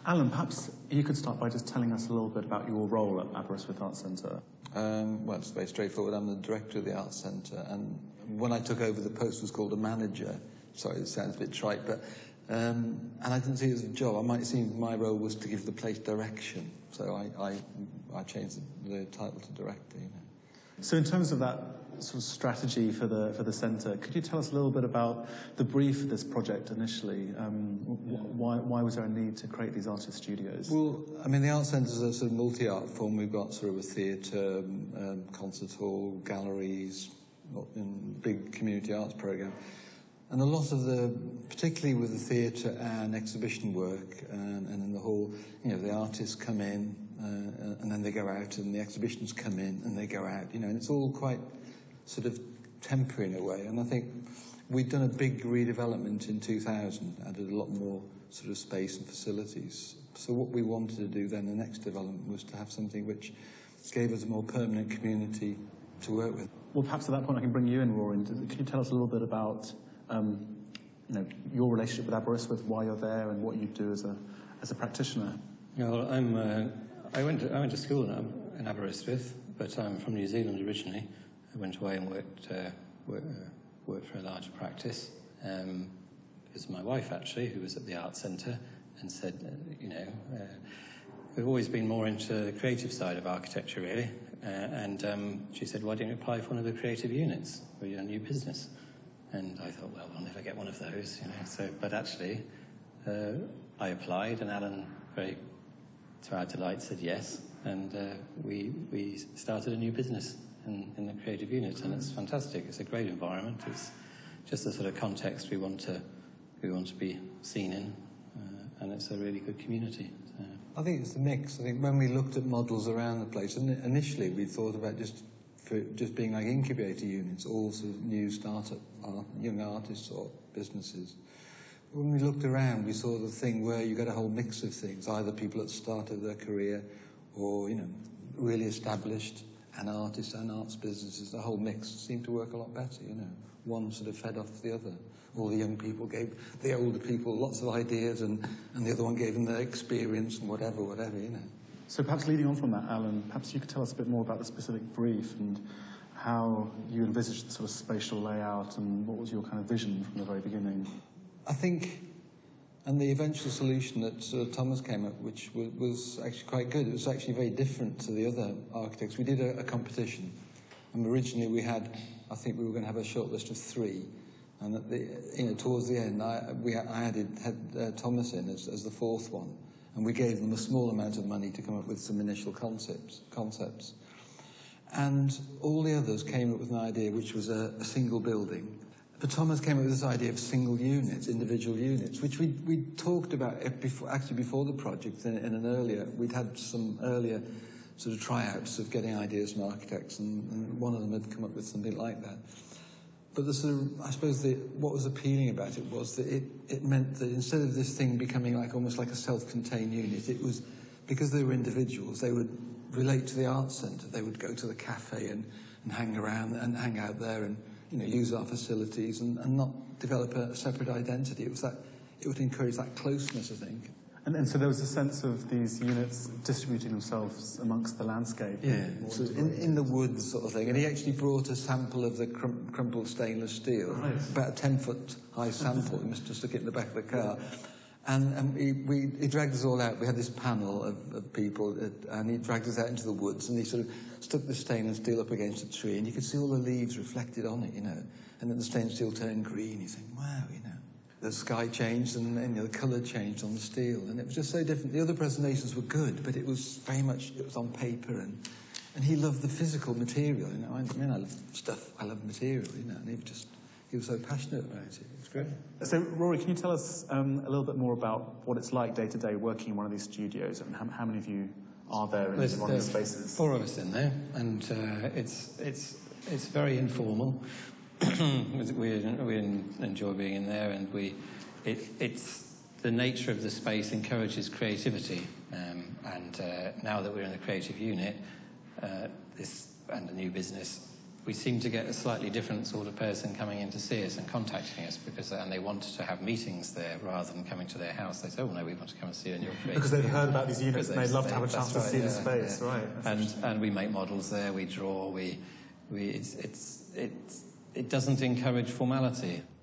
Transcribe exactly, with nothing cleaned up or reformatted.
Alan, perhaps you could start by just telling us a little bit about your role at Aberystwyth Arts Centre. Um, well, it's very straightforward. I'm the director of the Arts Centre, and when I took over, the post was called a manager. Sorry, it sounds a bit trite, but um, and I didn't see it as a job. I might seem my role was to give the place direction, so I I, I changed the, the title to director. You know. So, in terms of that sort of strategy for the for the centre, could you tell us a little bit about the brief for this project initially? Um, why why was there a need to create these artist studios? Well, I mean, the Arts Centre is a sort of multi-art form. We've got sort of a theatre, um, concert hall, galleries, and big community arts programme. And a lot of the, particularly with the theatre and exhibition work, and, and in the hall, you know, the artists come in uh, and then they go out, and the exhibitions come in and they go out, you know, and it's all quite sort of temporary in a way. And I think we'd done a big redevelopment in two thousand, added a lot more sort of space and facilities. So what we wanted to do then, the next development, was to have something which gave us a more permanent community to work with. Well, perhaps at that point I can bring you in, Rory. Can you tell us a little bit about Um, you know, your relationship with Aberystwyth, why you're there, and what you do as a as a practitioner? Yeah, well, I'm. Uh, I went. To, I went to school in, in Aberystwyth, but I'm from New Zealand originally. I went away and worked uh, work, uh, worked for a larger practice. Um, it was my wife actually who was at the Arts Centre and said, uh, you know, uh, we've always been more into the creative side of architecture really, uh, and um, she said, why don't you apply for one of the creative units for your new business? And I thought, well, I'll never get one of those, you know. So, but actually, uh, I applied, and Alan, very to our delight, said yes, and uh, we we started a new business in, in the creative unit, and it's fantastic. It's a great environment. It's just the sort of context we want to we want to be seen in, uh, and it's a really good community. So. I think it's the mix. I think when we looked at models around the place, and initially we thought about just. For just being like incubator units, all sort of new startup art, young artists or businesses. When we looked around, we saw the thing where you get a whole mix of things, either people at the start of their career or, you know, really established and artists and arts businesses. The whole mix seemed to work a lot better, you know. One sort of fed off the other. All the young people gave the older people lots of ideas, and, and the other one gave them their experience and whatever, whatever, you know. So perhaps leading on from that, Alan, perhaps you could tell us a bit more about the specific brief and how you envisaged the sort of spatial layout, and what was your kind of vision from the very beginning? I think, and the eventual solution that sort of Thomas came up, which was, was actually quite good. It was actually very different to the other architects. We did a, a competition, and originally we had, I think we were going to have a short list of three, and at the, you know, towards the end, I, we, I added had uh, Thomas in as, as the fourth one. And we gave them a small amount of money to come up with some initial concepts. concepts. And all the others came up with an idea which was a, a single building. But Thomas came up with this idea of single units, individual units, which we we talked about it before, actually before the project in, in an earlier, we'd had some earlier sort of tryouts of getting ideas from architects, and, and one of them had come up with something like that. But the sort of, I suppose the, what was appealing about it was that it, it meant that instead of this thing becoming like almost like a self-contained unit, it was, because they were individuals, they would relate to the Arts Centre. They would go to the cafe and, and hang around and hang out there and, you know, use our facilities and, and not develop a, a separate identity. It was that, it would encourage that closeness, I think. And, and so there was a sense of these units distributing themselves amongst the landscape. Yeah, so in, in the woods sort of thing. And he actually brought a sample of the crum crumpled stainless steel, right. About a ten-foot high sample. He must have stuck it in the back of the car. And, and he, we, he dragged us all out. We had this panel of, of people, uh, and he dragged us out into the woods, and he sort of stuck the stainless steel up against a tree, and you could see all the leaves reflected on it, you know. And then the stainless steel turned green. He's saying, wow, you know. The sky changed, and, and you know, the colour changed on the steel, and it was just so different. The other presentations were good, but it was very much, it was on paper, and and he loved the physical material. You know, I mean, I love stuff, I love material, you know, and he was just, he was so passionate about it. It was great. So, Rory, can you tell us um, a little bit more about what it's like day to day working in one of these studios, and how, how many of you are there in There's, one of these spaces? Four of us in there, and uh, it's it's it's very informal. we we enjoy being in there, and we it, it's the nature of the space encourages creativity, um, and uh, now that we're in the creative unit, uh, this and a new business, we seem to get a slightly different sort of person coming in to see us and contacting us, because and they want to have meetings there rather than coming to their house. They say, oh no, we want to come and see you in your creative. Because they've heard about these units and they'd love to have a chance to right, see yeah, the space, yeah. right? And and we make models there, we draw, we we it's it's it's it doesn't encourage formality.